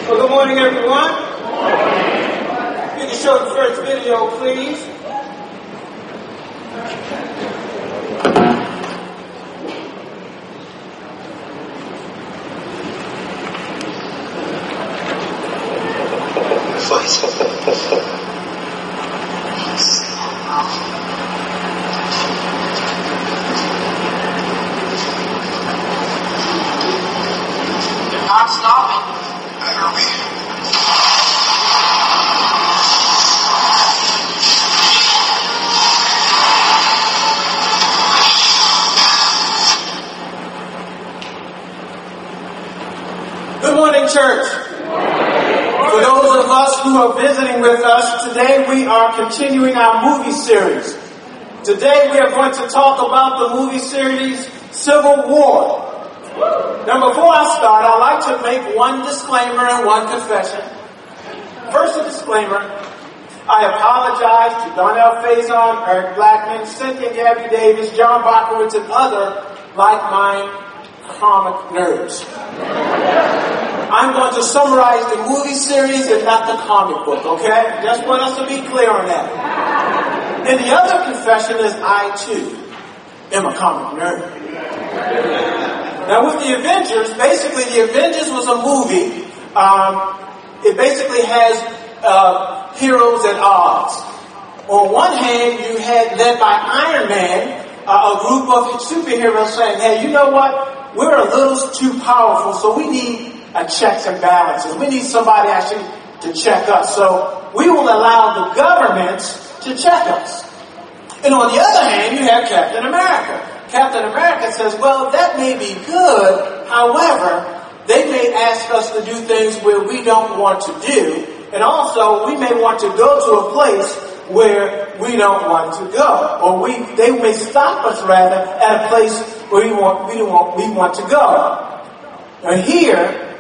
Well, good morning, everyone. You can show the first video, please. They're not stopping. Better be. Good morning, church. For those of us who are visiting with us, today we are continuing our movie series. Today we are going to talk about the movie series Civil War. Now, before I start, I'd like to make one disclaimer and one confession. First, a disclaimer. I apologize to Donnell Faison, Eric Blackman, Cynthia Gabby Davis, John Bachowitz, and other like-minded comic nerds. I'm going to summarize the movie series and not the comic book, okay? Just want us to be clear on that. And the other confession is I, too, am a comic nerd. Now, with the Avengers, basically, the Avengers was a movie. It basically has heroes at odds. On one hand, you had, led by Iron Man, a group of superheroes saying, hey, you know what? We're a little too powerful, so we need a checks and balances. We need somebody actually to check us. So we will allow the governments to check us. And on the other hand, you have Captain America. Captain America says, well, that may be good. However, they may ask us to do things where we don't want to do. And also, we may want to go to a place where we don't want to go. Or they may stop us, rather, at a place where we want to go. And here,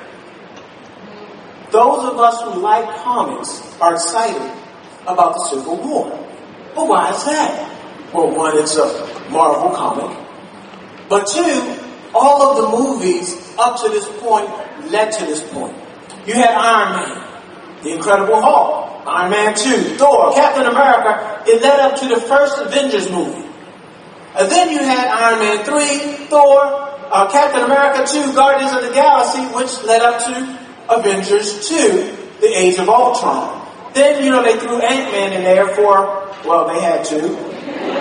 those of us who like comics are excited about the Civil War. But why is that? Well, one, it's a Marvel comic. But two, all of the movies up to this point led to this point. You had Iron Man, The Incredible Hulk, Iron Man 2, Thor, Captain America. It led up to the first Avengers movie. And then you had Iron Man 3, Thor, Captain America 2, Guardians of the Galaxy, which led up to Avengers 2, The Age of Ultron. Then, they threw Ant-Man in there they had to.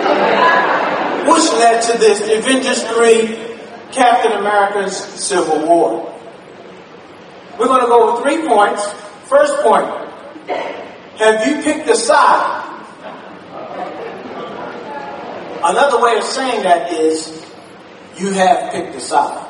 Which led to this, Avengers 3, Captain America's Civil War. We're going to go with 3 points. First point, have you picked a side? Another way of saying that is, you have picked a side.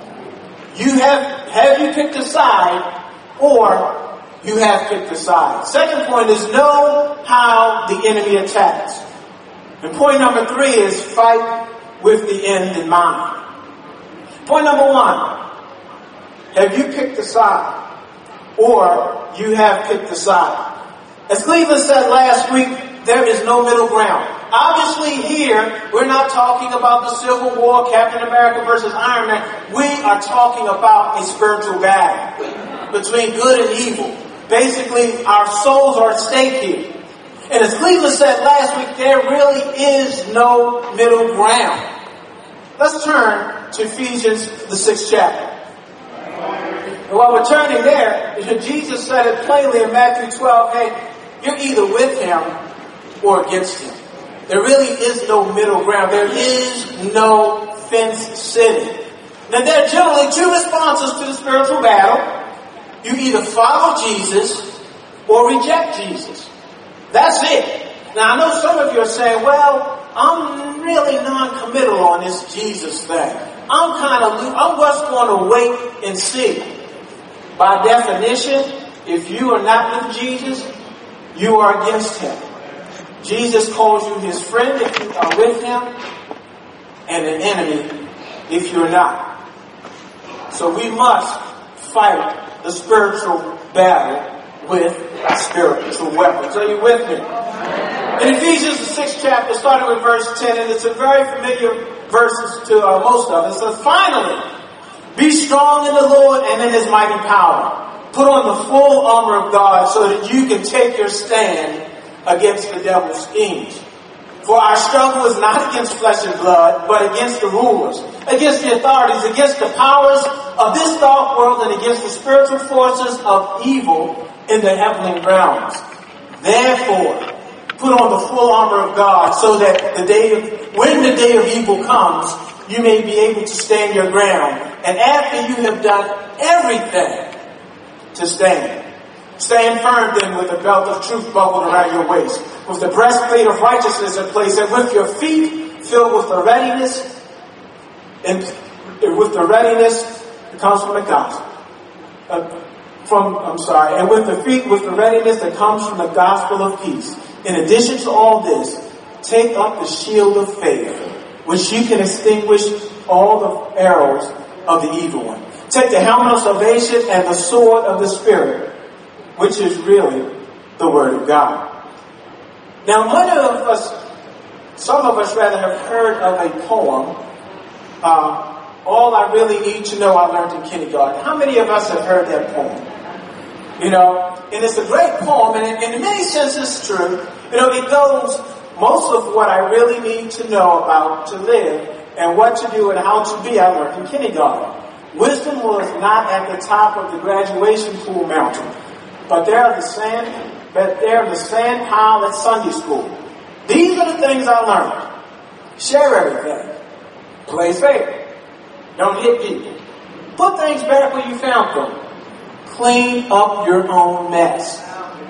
Have you picked a side, or you have picked a side? Second point is, know how the enemy attacks. And point number 3 is, fight with the end in mind. Point number 1, have you picked a side, or you have picked a side? As Cleveland said last week, there is no middle ground. Obviously here, we're not talking about the Civil War, Captain America versus Iron Man. We are talking about a spiritual battle between good and evil. Basically, our souls are at stake here. And as Cleveland said last week, there really is no middle ground. Let's turn to Ephesians, the 6th chapter. And while we're turning there, Jesus said it plainly in Matthew 12, hey, you're either with him or against him. There really is no middle ground. There is no fence sitting. Now, there are generally 2 responses to the spiritual battle. You either follow Jesus or reject Jesus. That's it. Now, I know some of you are saying, well, I'm really non-committal on this Jesus thing. I'm just going to wait and see. By definition, if you are not with Jesus, you are against him. Jesus calls you his friend if you are with him, and an enemy if you're not. So we must fight the spiritual battle with spiritual weapons. Are you with me? In Ephesians, the 6th chapter, starting with verse 10, and it's a very familiar verse to most of us. It says, finally, be strong in the Lord and in his mighty power. Put on the full armor of God so that you can take your stand against the devil's schemes. For our struggle is not against flesh and blood, but against the rulers, against the authorities, against the powers of this dark world, and against the spiritual forces of evil in the heavenly realms. Therefore, put on the full armor of God so that when the day of evil comes, you may be able to stand your ground. And after you have done everything to stand, stand firm then with the belt of truth buckled around your waist, with the breastplate of righteousness in place, and with your feet filled with the readiness, and with the readiness that comes from the gospel. And with the feet with the readiness that comes from the gospel of peace. In addition to all this, take up the shield of faith, which you can extinguish all the arrows of the evil one. Take the helmet of salvation and the sword of the Spirit, which is really the Word of God. Now, some of us rather have heard of a poem, All I Really Need to Know I Learned in Kindergarten. How many of us have heard that poem? And it's a great poem, and in many senses it's true. It goes, most of what I really need to know about to live and what to do and how to be, I learned in kindergarten. Wisdom was not at the top of the graduation pool mountain, but they're the sand pile at Sunday school. These are the things I learned. Share everything. Play fair. Don't hit people. Put things back where you found them. Clean up your own mess.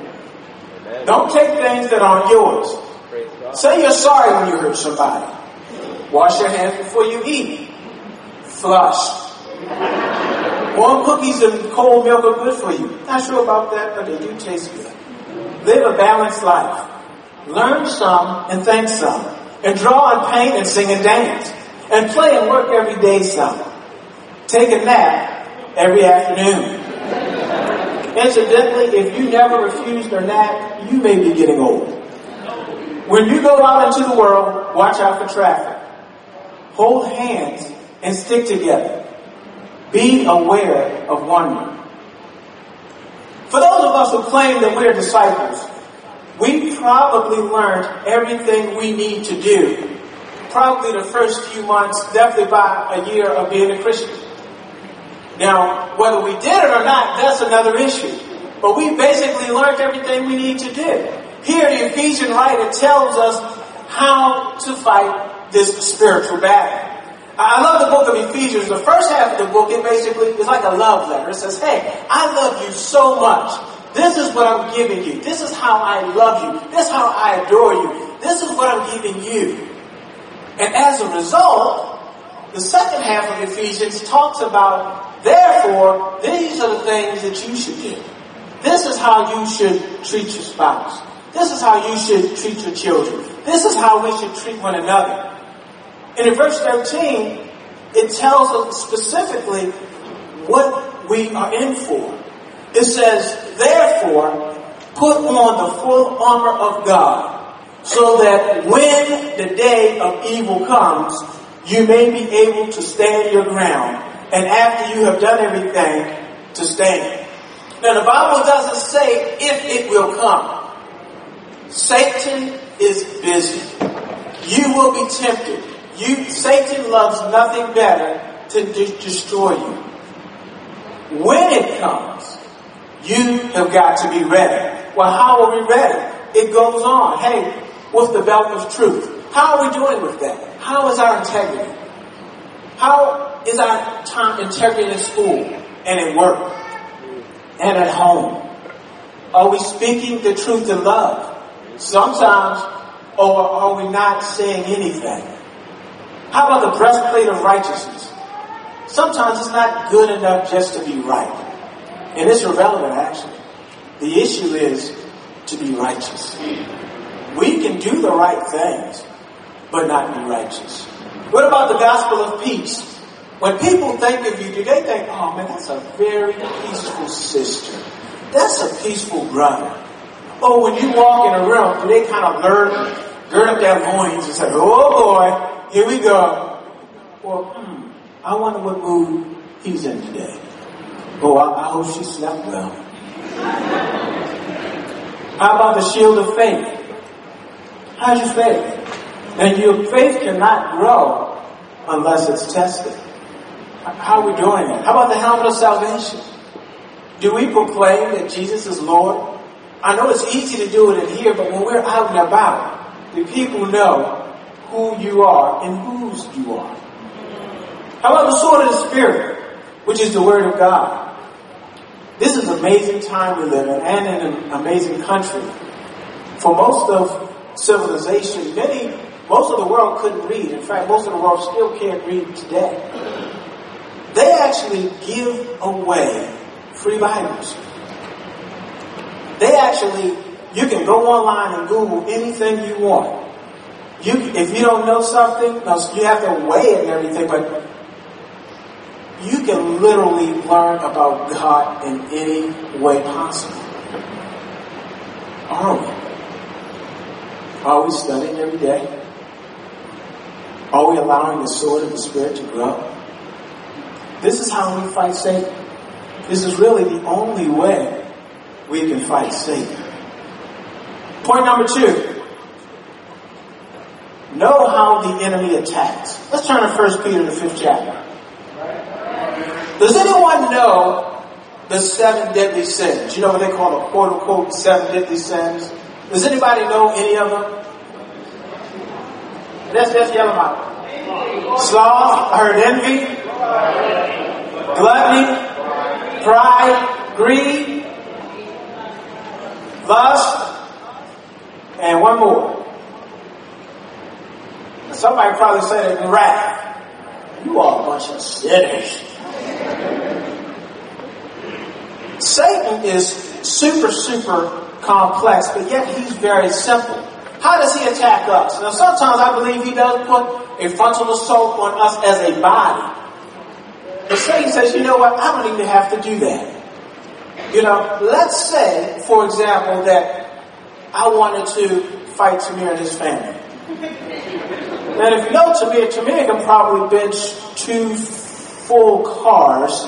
Don't take things that aren't yours. Say you're sorry when you hurt somebody. Wash your hands before you eat. Flush. Warm cookies and cold milk are good for you. Not sure about that, but they do taste good. Live a balanced life. Learn some and think some. And draw and paint and sing and dance. And play and work every day some. Take a nap every afternoon. Incidentally, if you never refused a nap, you may be getting old. When you go out into the world, watch out for traffic. Hold hands and stick together. Be aware of one another. For those of us who claim that we're disciples, we probably learned everything we need to do. Probably the first few months, definitely by a year of being a Christian. Now, whether we did it or not, that's another issue. But we basically learned everything we need to do. Here, the Ephesian writer tells us how to fight this spiritual battle. I love the book of Ephesians. The first half of the book, it basically is like a love letter. It says, hey, I love you so much. This is what I'm giving you. This is how I love you. This is how I adore you. This is what I'm giving you. And as a result, the second half of Ephesians talks about, therefore, these are the things that you should do. This is how you should treat your spouse. This is how you should treat your children. This is how we should treat one another. And in verse 13, it tells us specifically what we are in for. It says, therefore, put on the full armor of God, so that when the day of evil comes, you may be able to stand your ground, and after you have done everything, to stand. Now the Bible doesn't say if it will come. Satan is busy. You will be tempted. Satan loves nothing better to destroy you. When it comes, you have got to be ready. Well, how are we ready? It goes on. Hey, with the belt of truth. How are we doing with that? How is our integrity? How is our integrity in school and at work and at home? Are we speaking the truth in love? Sometimes, or are we not saying anything? How about the breastplate of righteousness? Sometimes it's not good enough just to be right. And it's irrelevant, actually. The issue is to be righteous. We can do the right things, but not be righteous. What about the gospel of peace? When people think of you, do they think, oh man, that's a very peaceful sister. That's a peaceful brother. Oh, when you walk in a room, do they kind of gird up their loins and say, oh boy, here we go. Well, I wonder what mood he's in today. Oh, I hope she slept well. How about the shield of faith? How's your faith? And your faith cannot grow unless it's tested. How are we doing that? How about the helmet of salvation? Do we proclaim that Jesus is Lord? I know it's easy to do it in here, but when we're out and about, the people know who you are and whose you are. How about the sword of the Spirit, which is the Word of God? This is an amazing time we live in, and in an amazing country. For most of civilization, most of the world couldn't read. In fact, most of the world still can't read today. They actually give away free Bibles. You can go online and Google anything you want. If you don't know something, you have to weigh it and everything, but you can literally learn about God in any way possible. Are we? Are we studying every day? Are we allowing the sword of the Spirit to grow? This is how we fight Satan. This is really the only way we can fight Satan. Point number 2. Know how the enemy attacks. Let's turn to 1 Peter, the 5th chapter. Does anyone know the 7 deadly sins? You know what they call the quote-unquote 7 deadly sins? Does anybody know any of them? Let's yell them out. Sloth, I heard envy, gluttony, pride, greed, lust, and one more. Somebody probably said it in wrath. You are a bunch of sinners. Satan is super complex, but yet he's very simple. How does he attack us? Now, sometimes I believe he does put a frontal assault on us as a body. But Satan says, you know what? I don't even have to do that. Let's say, for example, that I wanted to fight Tamir and his family. And if you know Tamir can probably bench 2 full cars.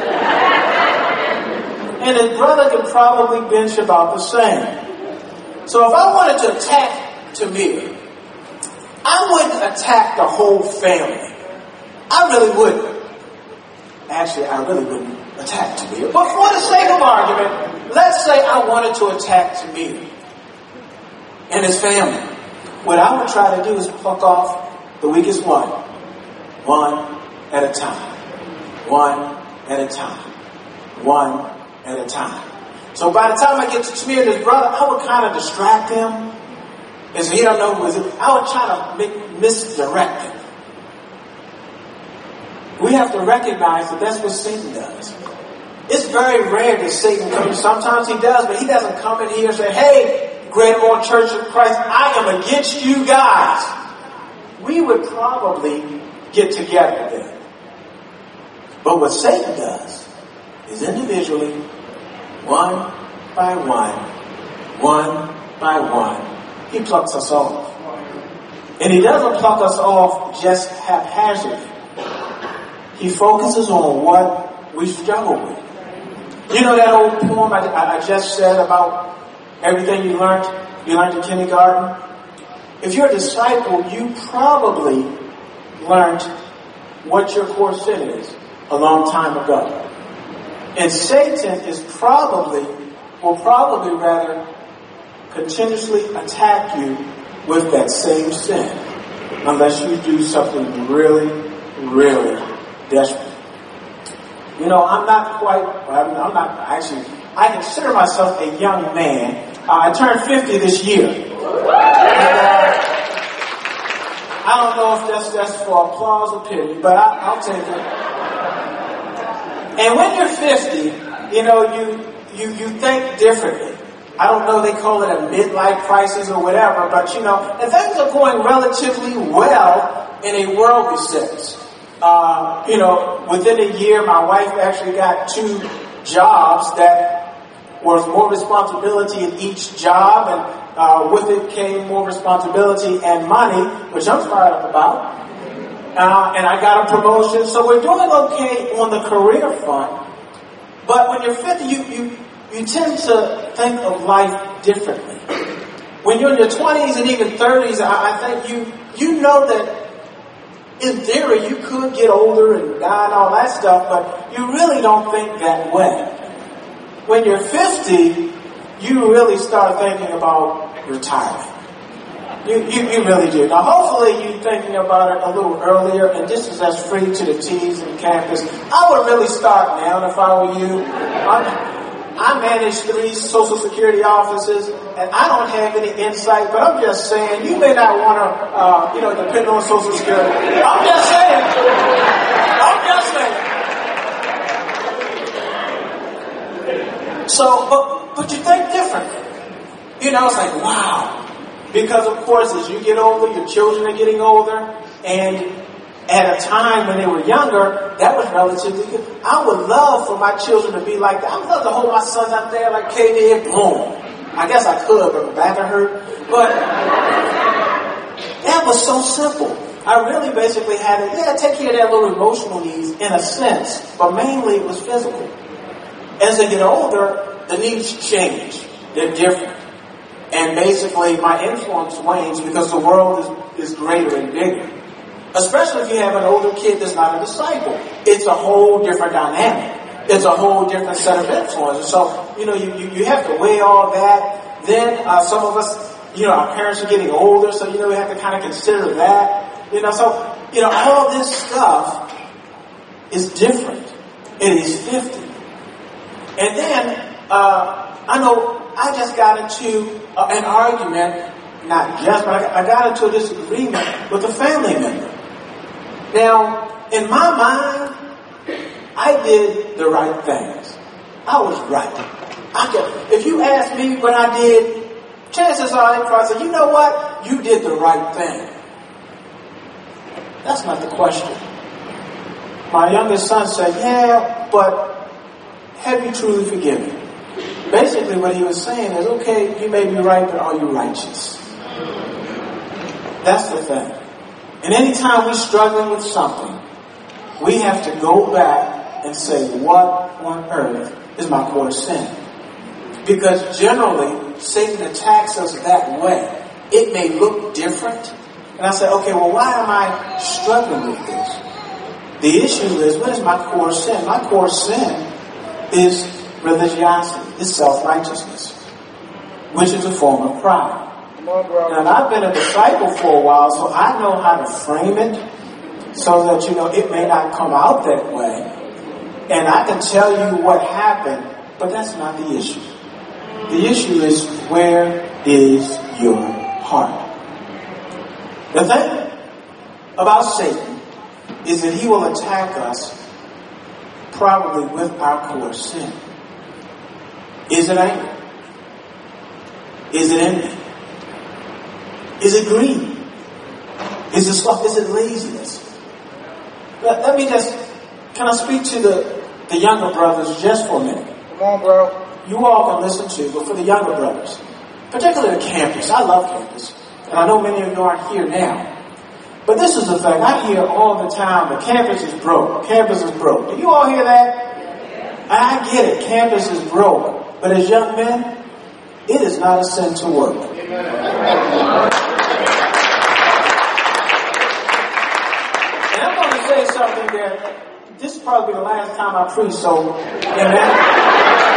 And his brother can probably bench about the same. So if I wanted to attack Tamir, I wouldn't attack the whole family. I really wouldn't. Actually, I really wouldn't attack Tamir. But for the sake of argument, let's say I wanted to attack Tamir and his family. What I would try to do is pluck off the weakest one at a time. One at a time. One at a time. So by the time I get to Tamir and his brother, I would kind of distract him. And so he don't know who it is. I would try to misdirect him. We have to recognize that that's what Satan does. It's very rare that Satan comes. Sometimes he does, but he doesn't come in here and say, hey, Greater Morning Church of Christ, I am against you guys. We would probably get together then. But what Satan does is individually, one by one, he plucks us off. And he doesn't pluck us off just haphazardly. He focuses on what we struggle with. You know that old poem I just said about everything you learned in kindergarten? If you're a disciple, you probably learned what your core sin is a long time ago. And Satan will probably continuously attack you with that same sin unless you do something really desperate. I consider myself a young man. I turned 50 this year. I don't know if that's for applause or pity, but I'll take it. And when you're 50, you think differently. I don't know, they call it a midlife crisis or whatever, but and things are going relatively well in a worldly sense. Within a year, my wife actually got 2 jobs that was more responsibility in each job, and with it came more responsibility and money, which I'm fired up about. And I got a promotion, so we're doing okay on the career front. But when you're 50, you tend to think of life differently. When you're in your 20s and even 30s, I think you know that in theory you could get older and die and all that stuff, but you really don't think that way. When you're 50, you really start thinking about retirement. You really do. Now, hopefully you're thinking about it a little earlier, and this is as free to the T's and campus. I would really start now if I were you. I manage 3 Social Security offices, and I don't have any insight, but I'm just saying, you may not want to, depend on Social Security. I'm just saying. So, but you think differently. It's like, wow. Because, of course, as you get older, your children are getting older, and at a time when they were younger, that was relatively good. I would love for my children to be like that. I would love to hold my sons out there like Kay did. Boom. I guess I could, but my back hurt. But that was so simple. I really basically had to, take care of their little emotional needs in a sense, but mainly it was physical. As they get older, the needs change. They're different. And basically, my influence wanes because the world is greater and bigger. Especially if you have an older kid that's not a disciple. It's a whole different dynamic. It's a whole different set of influences. So, you have to weigh all that. Then, some of us, our parents are getting older, so, we have to kind of consider that. All this stuff is different. It is 50. And then, I know I just got into an argument, not just, but I got into a disagreement with a family member. Now, in my mind, I did the right things. I was right. If you ask me what I did, chances are they probably say, you know what? You did the right thing. That's not the question. My youngest son said, yeah, but have you truly forgiven? Basically what he was saying is, okay, you may be right, but are you righteous? That's the thing. And anytime we're struggling with something, we have to go back and say, what on earth is my core sin? Because generally, Satan attacks us that way. It may look different. And I say, okay, well, why am I struggling with this? The issue is, what is my core sin? My core sin is religiosity, is self-righteousness, which is a form of pride. Now, I've been a disciple for a while, so I know how to frame it so that, it may not come out that way. And I can tell you what happened, but that's not the issue. The issue is, where is your heart? The thing about Satan is that he will attack us probably with our core sin. Is it anger? Is it envy? Is it greed? Is it sloth? Is it laziness? Let me can I speak to the younger brothers just for a minute? Come on, bro. You all can listen to, but for the younger brothers, particularly the campus. I love campus. And I know many of you aren't here now. But this is the thing. I hear all the time, the campus is broke. Campus is broke. Do you all hear that? I get it. Campus is broke. But as young men, it is not a sin to work. And I'm going to say something that this is probably the last time I preach, so amen.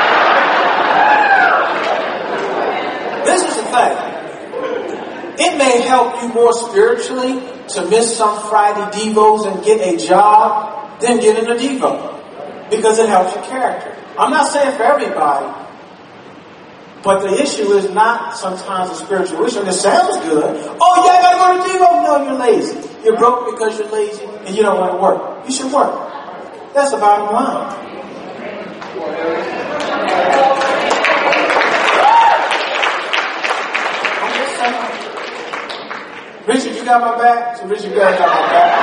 This is the thing. It may help you more spiritually to miss some Friday devos and get a job than getting a devo, because it helps your character. I'm not saying for everybody, but the issue is not sometimes a spiritual issue. And it sounds good. Oh, yeah, I got to go to devo. No, you're lazy. You're broke because you're lazy and you don't want to work. You should work. That's the bottom line. Richard, you got my back? So Richard, you got my back.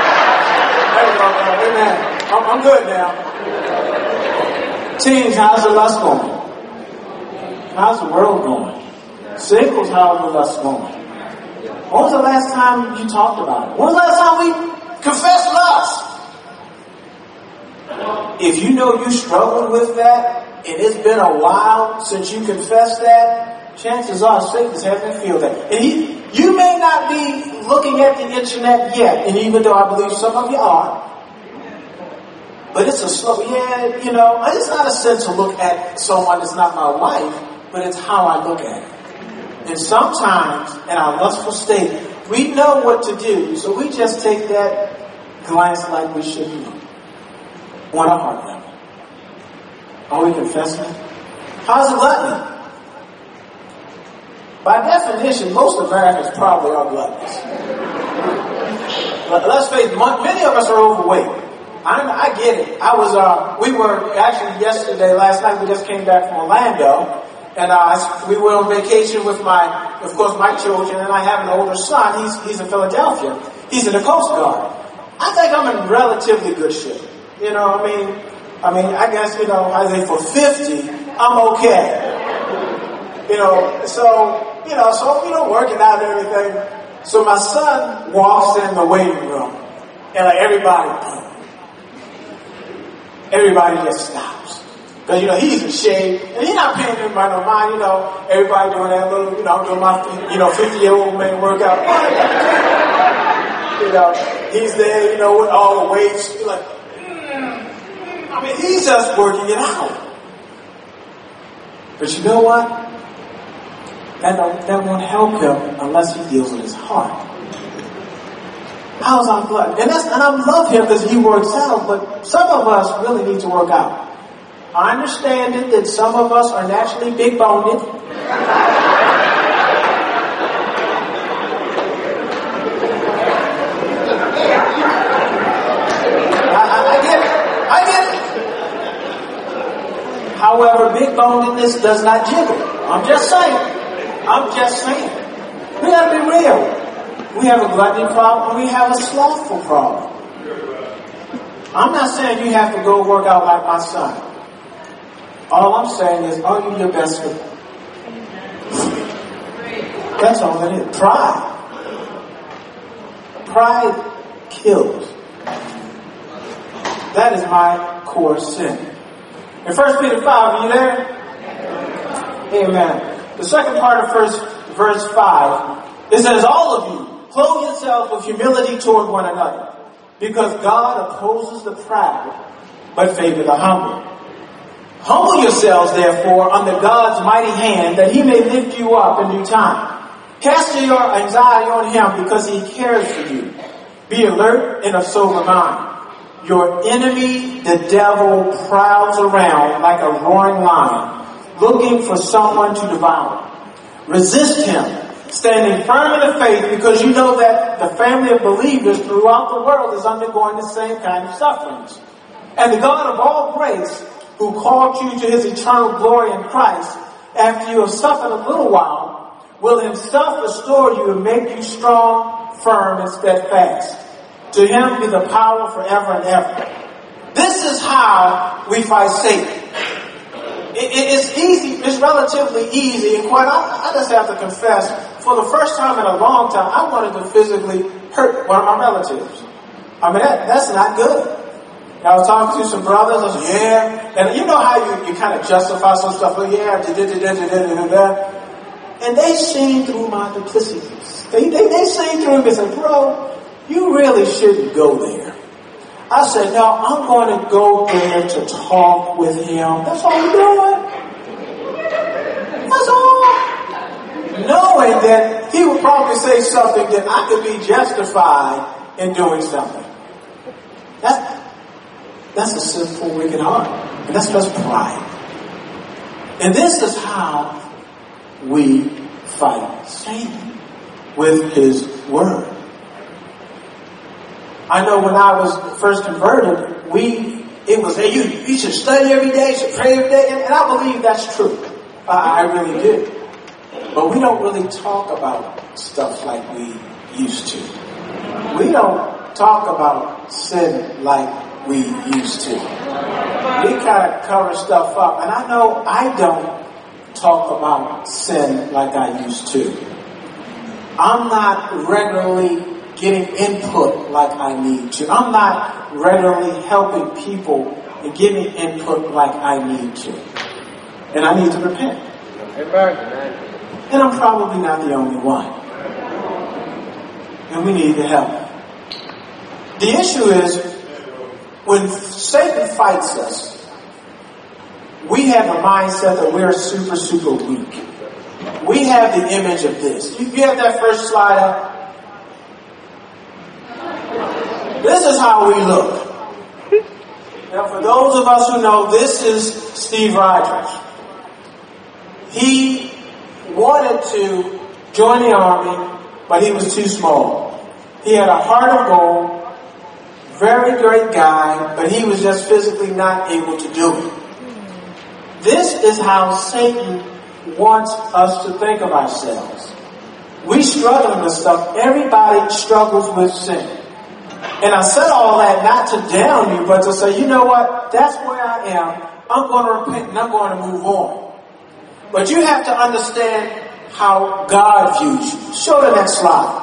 Amen. I'm good now. Teens, how's the lust going? How's the world going? Singles, how's the lust going? When was the last time you talked about it? When was the last time we confessed lust? if you know you struggled with that, and it's been a while since you confessed that, chances are Satan's having to feel that. And you may not be looking at the internet yet, and even though I believe some of you are, but it's a slow, it's not a sin to look at someone that's not my wife, but it's how I look at it. And sometimes, in our lustful state, we know what to do, so we just take that glance like we should be on a heart level. Are we confessing? How's a gluttony? By definition, most Americans probably are gluttonous. Let's face it, many of us are overweight. I get it. We were actually last night, we just came back from Orlando, and we were on vacation with my children, and I have an older son. He's in Philadelphia. He's in the Coast Guard. I think I'm in relatively good shape. I guess, I think for 50, I'm okay. So working out and everything. So my son walks in the waiting room, and everybody just stops. Because, he's in shape, and he's not paying anybody no mind, everybody doing that little, I'm doing my, 50-year-old man workout. He's there, with all the weights. You're like, he's just working it out. But you know what? That won't help him unless he deals with his heart. How's our blood? And I love him because he works out, but some of us really need to work out. I understand it that some of us are naturally big-boned. I get it. However, big-bonedness does not jiggle. I'm just saying. We gotta be real. We have a gluttony problem, and we have a slothful problem. I'm not saying you have to go work out like my son. All I'm saying is, are you your best friend? That's all it is. Pride kills. That is my core sin. In 1 Peter 5, are you there? Amen. The second part of verse 5, it says, all of you, clothe yourselves with humility toward one another, because God opposes the proud, but favor the humble. Humble yourselves, therefore, under God's mighty hand, that he may lift you up in due time. Cast your anxiety on him, because he cares for you. Be alert and of sober mind. Your enemy, the devil, prowls around like a roaring lion, looking for someone to devour. Resist him, standing firm in the faith, because you know that the family of believers throughout the world is undergoing the same kind of sufferings. And the God of all grace, who called you to his eternal glory in Christ, after you have suffered a little while, will himself restore you and make you strong, firm, and steadfast. To him be the power forever and ever. This is how we fight Satan. It's easy, it's relatively easy, and I just have to confess, for the first time in a long time, I wanted to physically hurt one of my relatives. That's not good. I was talking to some brothers, I said, yeah, and you know how you kind of justify some stuff, and they seen through my duplicities. They seen through me and said, bro, you really shouldn't go there. I said, no, I'm going to go there to talk with him. That's all I'm doing. That's all. Knowing that he would probably say something that I could be justified in doing something. That's a sinful, wicked heart. And that's just pride. And this is how we fight Satan, with his word. I know when I was first converted, it was, hey, you should study every day, you should pray every day, and I believe that's true. I really do. But we don't really talk about stuff like we used to. We don't talk about sin like we used to. We kind of cover stuff up. And I know I don't talk about sin like I used to. I'm not regularly getting input like I need to. I'm not regularly helping people, and give me input like I need to. And I need to repent. And I'm probably not the only one. And we need the help. The issue is, when Satan fights us, we have a mindset that we're super, super weak. We have the image of this. You have that first slide up? This is how we look. Now, for those of us who know, this is Steve Rogers. He wanted to join the army, but he was too small. He had a heart of gold, very great guy, but he was just physically not able to do it. This is how Satan wants us to think of ourselves. We struggle with stuff. Everybody struggles with sin. And I said all that not to down you, but to say, you know what? That's where I am. I'm going to repent and I'm going to move on. But you have to understand how God views you. Show the next slide.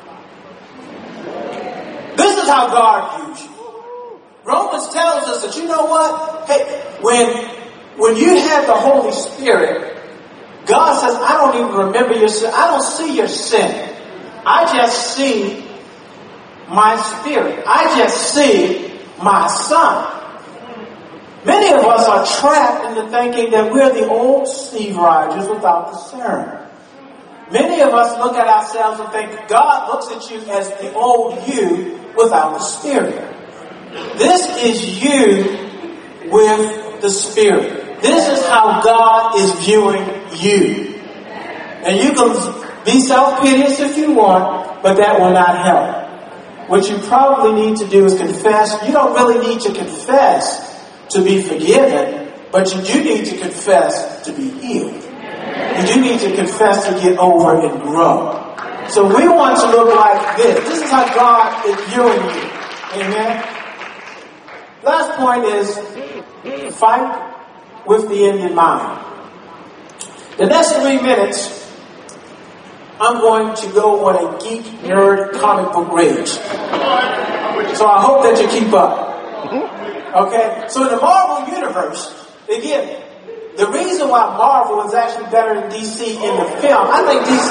This is how God views you. Romans tells us that, you know what? Hey, when you have the Holy Spirit, God says, I don't even remember your sin. I don't see your sin. I just see my Spirit. I just see my Son. Many of us are trapped into thinking that we're the old Steve Rogers without the serum. Many of us look at ourselves and think God looks at you as the old you without the Spirit. This is you with the Spirit. This is how God is viewing you. And you can be self-piteous if you want, but that will not help. What you probably need to do is confess. You don't really need to confess to be forgiven, but you do need to confess to be healed. You do need to confess to get over and grow. So we want to look like this. This is how God is viewing you. Amen? Last point is, fight with the end in mind. The next 3 minutes, I'm going to go on a geek, nerd, comic book rage. So I hope that you keep up. Okay? So in the Marvel Universe, again, the reason why Marvel is actually better than DC in the film, I think DC...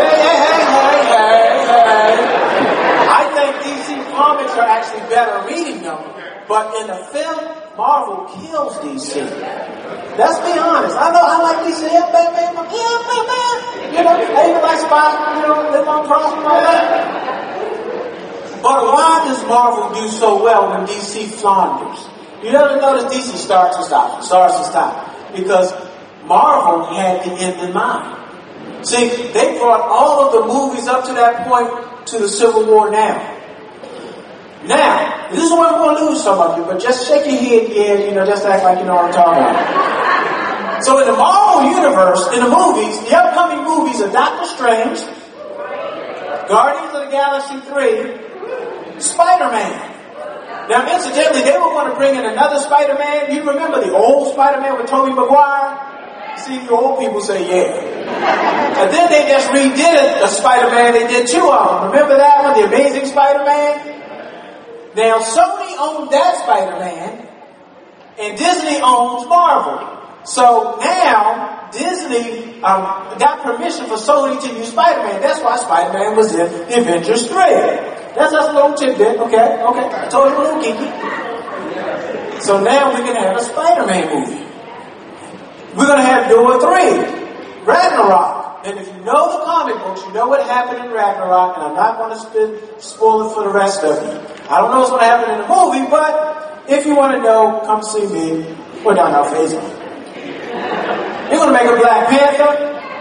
Hey. I think DC comics are actually better reading them. But in the film, Marvel kills DC. Let's be honest. I know I like DC. Yeah, Batman. You know, I even like Spider-Man, live on cross and all that. But why does Marvel do so well when DC flounders? You never notice DC starts and stops. Because Marvel had the end in mind. See, they brought all of the movies up to that point to the Civil War now. Now, this is where I'm going to lose some of you, but just shake your head, just act like you know what I'm talking about. So in the Marvel Universe, in the movies, the upcoming movies are Doctor Strange, Guardians of the Galaxy 3, Spider-Man. Now, incidentally, they were going to bring in another Spider-Man. You remember the old Spider-Man with Tobey Maguire? See, the old people say, yeah. And then they just redid a Spider-Man. They did 2 of them. Remember that one, the Amazing Spider-Man? Now, Sony owned that Spider-Man, and Disney owns Marvel. So now, Disney got permission for Sony to use Spider-Man. That's why Spider-Man was in the Avengers 3. That's just a little tidbit, okay? I told you a little geeky. So now we can have a Spider-Man movie. We're going to have Thor 3, Ragnarok. And if you know the comic books, you know what happened in Ragnarok, and I'm not going to spoil it for the rest of you. I don't know what's going to happen in the movie, but if you want to know, come see me. We're down our Facebook. You're going to make a Black Panther?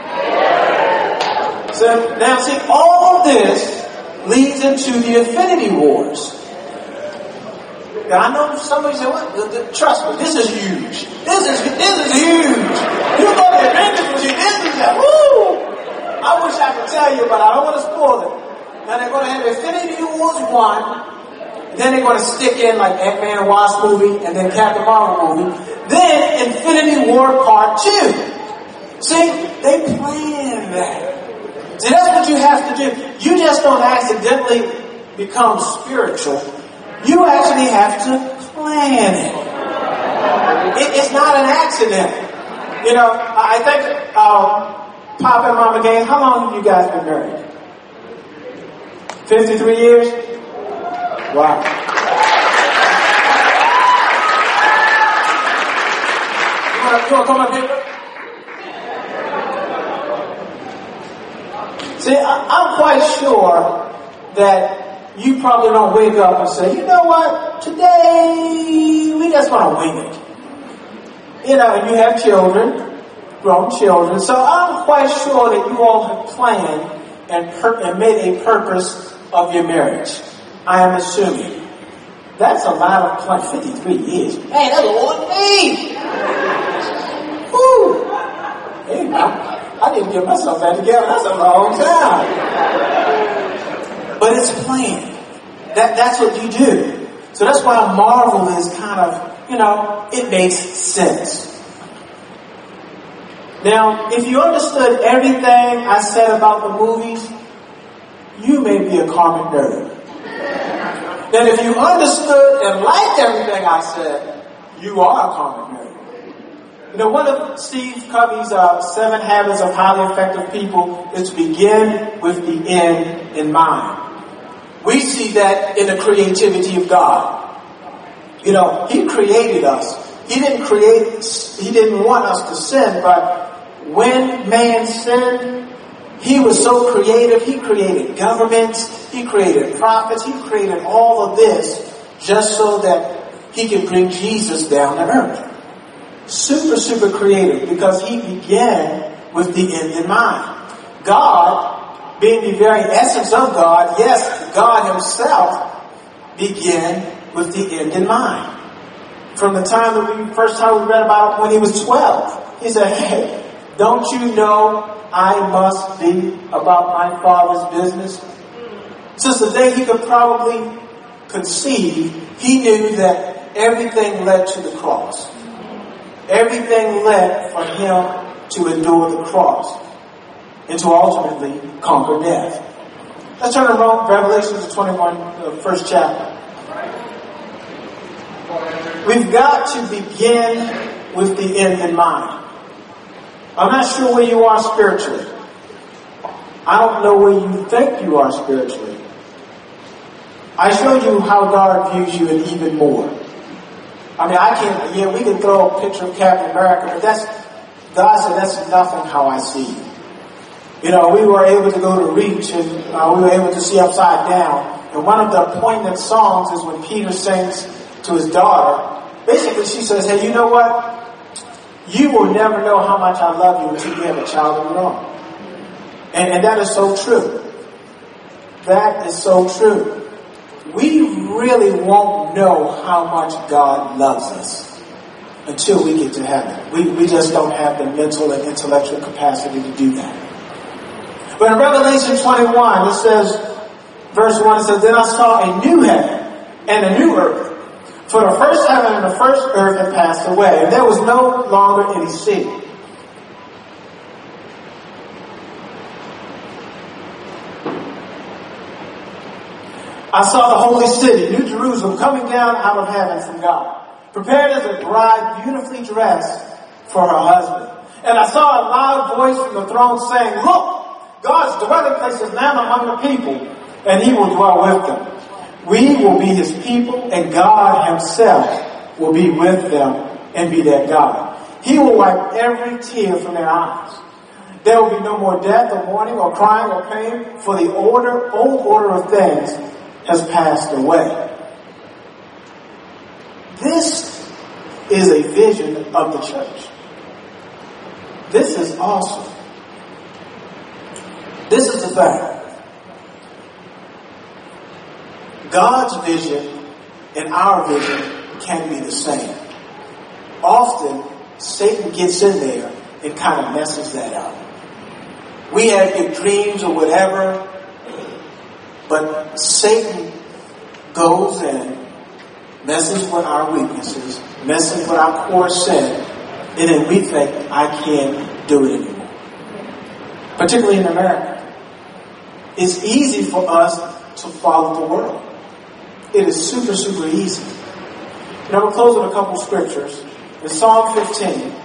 So, now see, all of this leads into the Infinity Wars. Now, I know somebody said, "What? Trust me, this is huge. This is huge. You know the Avengers was huge. This is that. Woo! I wish I could tell you, but I don't want to spoil it. Now they're going to have Infinity Wars 1. Then they're going to stick in like Ant-Man and Wasp movie, and then Captain Marvel movie. Then Infinity War Part 2. See, they planned that. See, that's what you have to do. You just don't accidentally become spiritual. You actually have to plan it. It's not an accident. You know, I think Papa and Mama Gang, how long have you guys been married? 53 years? Wow. You want to come up here? See, I'm quite sure that you probably don't wake up and say, you know what, today we just want to wing it. You know, and you have children, grown children, so I'm quite sure that you all have planned and made a purpose of your marriage. I am assuming. That's a lot of plans. 53 years. Man, that's a long me. Woo! Hey, I didn't get myself that together. That's a long time. But it's planned. That's what you do. So that's why Marvel is kind of, you know, it makes sense. Now, if you understood everything I said about the movies, you may be a comic nerd. Then if you understood and liked everything I said, you are a comic nerd. You know, one of Steve Covey's 7 habits of highly effective people is to begin with the end in mind. We see that in the creativity of God. You know, He created us. He didn't want us to sin, but when man sinned, He was so creative. He created governments. He created prophets. He created all of this just so that He could bring Jesus down to earth. Super, super creative because He began with the end in mind. God, being the very essence of God, yes, God Himself began with the end in mind. From the time that first time we read about Him when He was 12, He said, hey, don't you know I must be about my Father's business? Since the day He could probably conceive, He knew that everything led to the cross. Everything led for Him to endure the cross and to ultimately conquer death. Let's turn to Revelation 21, the first chapter. We've got to begin with the end in mind. I'm not sure where you are spiritually. I don't know where you think you are spiritually. I showed you how God views you and even more. I mean, we can throw a picture of Captain America, but God said that's nothing how I see you. You know, we were able to go to Reach and we were able to see upside down. And one of the poignant songs is when Peter sings to his daughter. Basically, she says, hey, you know what? You will never know how much I love you until you have a child of your own. And that is so true. That is so true. We really won't know how much God loves us until we get to heaven. We just don't have the mental and intellectual capacity to do that. But in Revelation 21, it says, verse 1, it says, then I saw a new heaven and a new earth. For the first heaven and the first earth had passed away, and there was no longer any sea. I saw the holy city, New Jerusalem, coming down out of heaven from God, prepared as a bride beautifully dressed for her husband. And I saw a loud voice from the throne saying, look, God's dwelling place is now among the people, and He will dwell with them. We will be His people, and God Himself will be with them and be their God. He will wipe every tear from their eyes. There will be no more death or mourning or crying or pain, for the old order of things has passed away. This is a vision of the church. This is awesome. This is the thing. God's vision and our vision can be the same. Often, Satan gets in there and kind of messes that up. We have big dreams or whatever, but Satan goes in, messes with our weaknesses, messes with our core sin, and then we think, I can't do it anymore. Particularly in America. It's easy for us to follow the world. It is super, super easy. Now we'll close with a couple scriptures. In Psalm 15,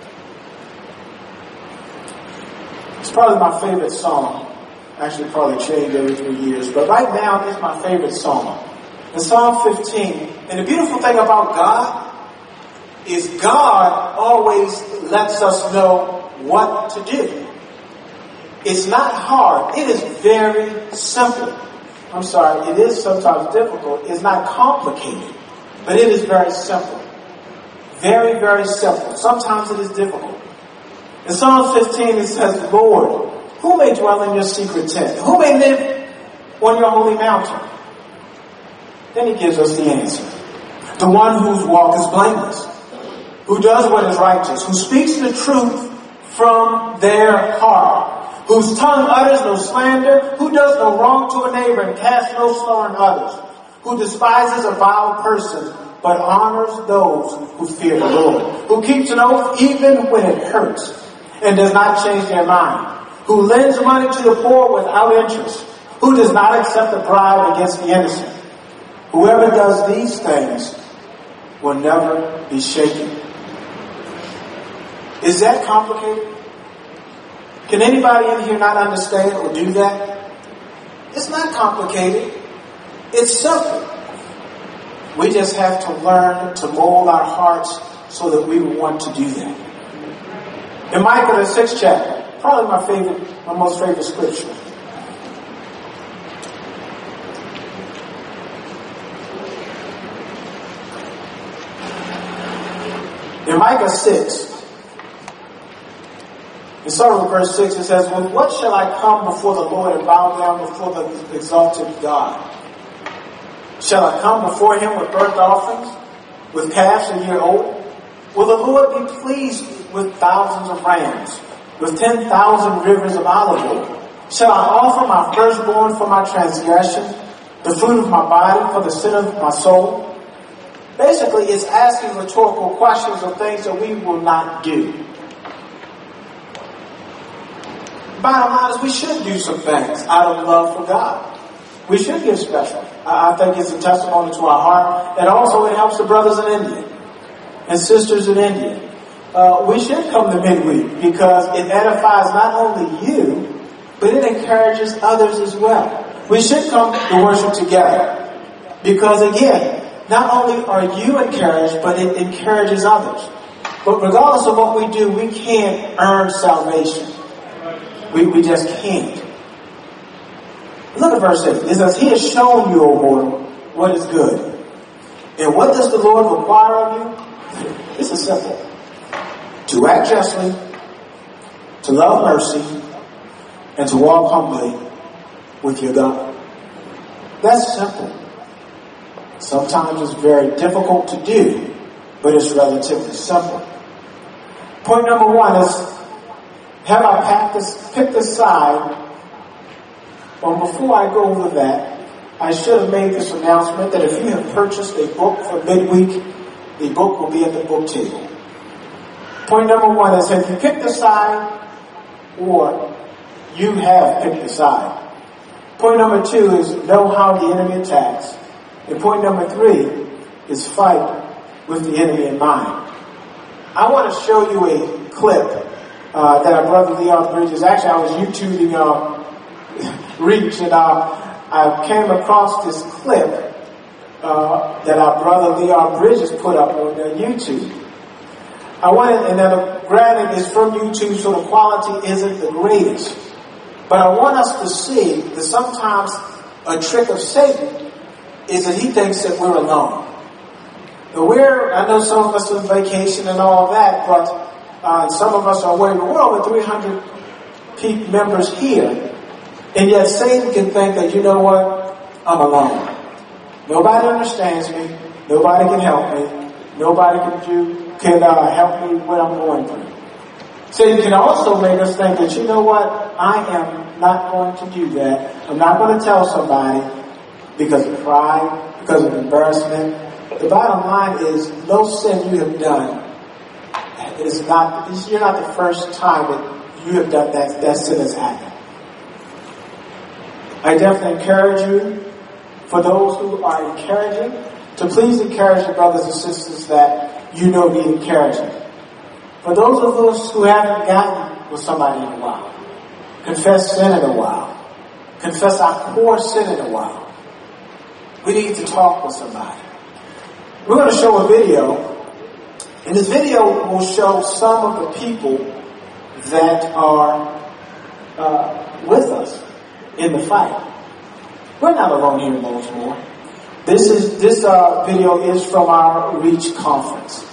it's probably my favorite psalm. Actually, probably changed every 3 years, but right now it's my favorite psalm. In Psalm 15, and the beautiful thing about God is God always lets us know what to do. It's not hard. It is very simple. I'm sorry, it is sometimes difficult. It's not complicated, but it is very simple. Very, very simple. Sometimes it is difficult. In Psalm 15 it says, Lord, who may dwell in your secret tent? Who may live on your holy mountain? Then he gives us the answer. The one whose walk is blameless, who does what is righteous, who speaks the truth from their heart, whose tongue utters no slander, who does no wrong to a neighbor and casts no slur on others, who despises a vile person, but honors those who fear the Lord, who keeps an oath even when it hurts, and does not change their mind, who lends money to the poor without interest, who does not accept a bribe against the innocent. Whoever does these things will never be shaken. Is that complicated? Can anybody in here not understand or do that? It's not complicated. It's simple. We just have to learn to mold our hearts so that we want to do that. In Micah, the 6th chapter, probably my most favorite scripture. In Micah 6, in starting with verse 6, it says, with what shall I come before the Lord and bow down before the exalted God? Shall I come before him with burnt offerings, with calves a year old? Will the Lord be pleased with thousands of rams, with 10,000 rivers of olive oil? Shall I offer my firstborn for my transgression, the fruit of my body for the sin of my soul? Basically, it's asking rhetorical questions of things that we will not do. Bottom line is we should do some things out of love for God. We should give special. I think it's a testimony to our heart, and also it helps the brothers in India and sisters in India. We should come to midweek because it edifies not only you, but it encourages others as well. We should come to worship together because, again, not only are you encouraged, but it encourages others. But regardless of what we do, we can't earn salvation. We just can't. Look at verse 8. It says, he has shown you, O Lord, what is good. And what does the Lord require of you? This is simple. To act justly, to love mercy, and to walk humbly with your God. That's simple. Sometimes it's very difficult to do, but it's relatively simple. Point number 1 is, have I picked a side? Well, before I go over that, I should have made this announcement that if you have purchased a book for midweek, the book will be at the book table. Point number 1 is, have you picked a side, or you have picked a side? Point number 2 is, know how the enemy attacks. And point number 3 is, fight with the enemy in mind. I want to show you a clip that our brother Leon Bridges, actually I was YouTubing Reach, and I came across this clip that our brother Leon Bridges put up on YouTube. And then granted it's from YouTube, so the quality isn't the greatest. But I want us to see that sometimes a trick of Satan is that he thinks that we're alone. Now I know some of us are on vacation and all that, but some of us are away. But we're over 300 members here. And yet Satan can think that, you know what, I'm alone. Nobody understands me. Nobody can help me. Nobody can help me when I'm going through. Satan can also make us think that, you know what, I am not going to do that. I'm not going to tell somebody because of pride, because of embarrassment. The bottom line is, no sin you have done you're not the first time that you have done that sin has happened. I definitely encourage you, for those who are encouraging, to please encourage your brothers and sisters that you know need encouragement. For those of us who haven't gotten with somebody in a while, confess sin in a while, confess our core sin in a while, we need to talk with somebody. We're going to show a video, and this video will show some of the people that are with us in the fight. We're not alone here in Baltimore. This video is from our REACH conference.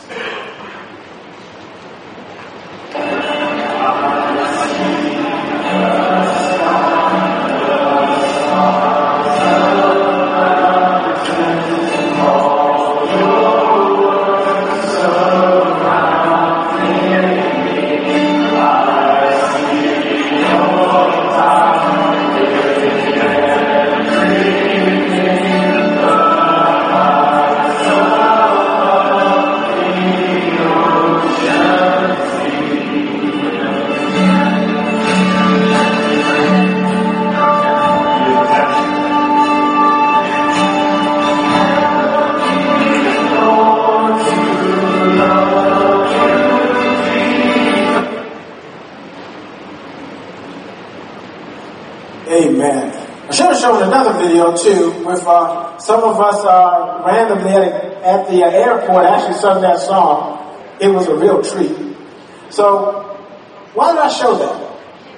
Amen. I should have shown another video too with some of us randomly at the airport actually sung that song. It was a real treat. So, why did I show that?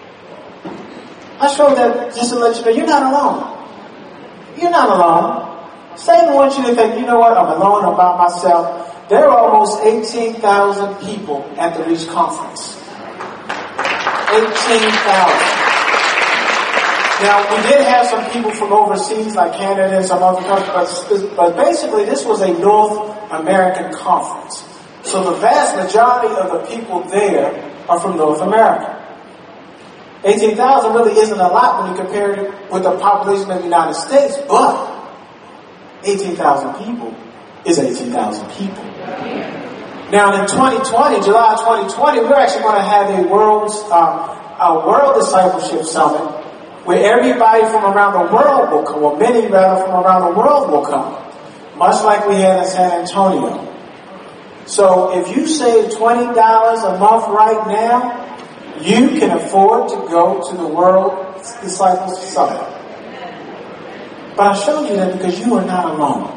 I showed that just to let you know you're not alone. You're not alone. Satan wants you to think, you know what, I'm alone, I'm by myself. There are almost 18,000 people at the REACH conference. 18,000. Now, we did have some people from overseas, like Canada and some other countries, but basically this was a North American conference. So the vast majority of the people there are from North America. 18,000 really isn't a lot when you compare it with the population of the United States, but 18,000 people is 18,000 people. Now, in 2020, July 2020, we're actually going to have a World Discipleship Summit, where everybody from around the world will come, or many rather from around the world will come, much like we had in San Antonio. So if you save $20 a month right now, you can afford to go to the World Disciples Summit. But I showed you that because you are not alone.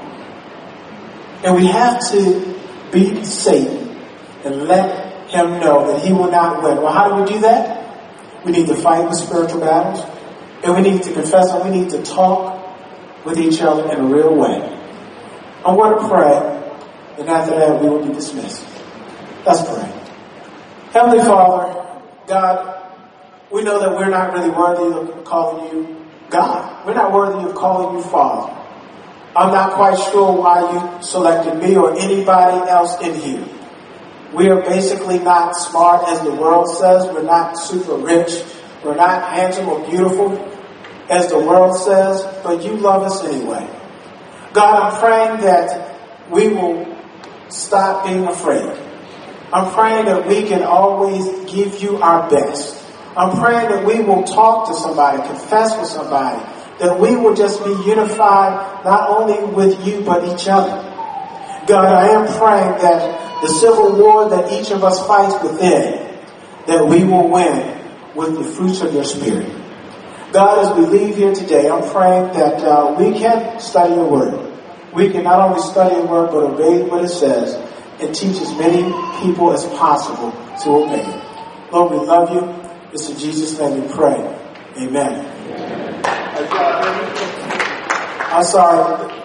And we have to beat Satan and let him know that he will not win. Well, how do we do that? We need to fight the spiritual battles. And we need to confess and we need to talk with each other in a real way. I'm going to pray, and after that we will be dismissed. Let's pray. Heavenly Father, God, we know that we're not really worthy of calling you God. We're not worthy of calling you Father. I'm not quite sure why you selected me or anybody else in here. We are basically not smart as the world says. We're not super rich. We're not handsome or beautiful as the world says, but you love us anyway. God, I'm praying that we will stop being afraid. I'm praying that we can always give you our best. I'm praying that we will talk to somebody, confess with somebody, that we will just be unified not only with you but each other. God, I am praying that the civil war that each of us fights within, that we will win with the fruits of your Spirit. God, as we leave here today, I'm praying that we can study your word. We can not only study your word, but obey what it says and teach as many people as possible to obey it. Lord, we love you. It's in Jesus' name we pray. Amen. I'm sorry.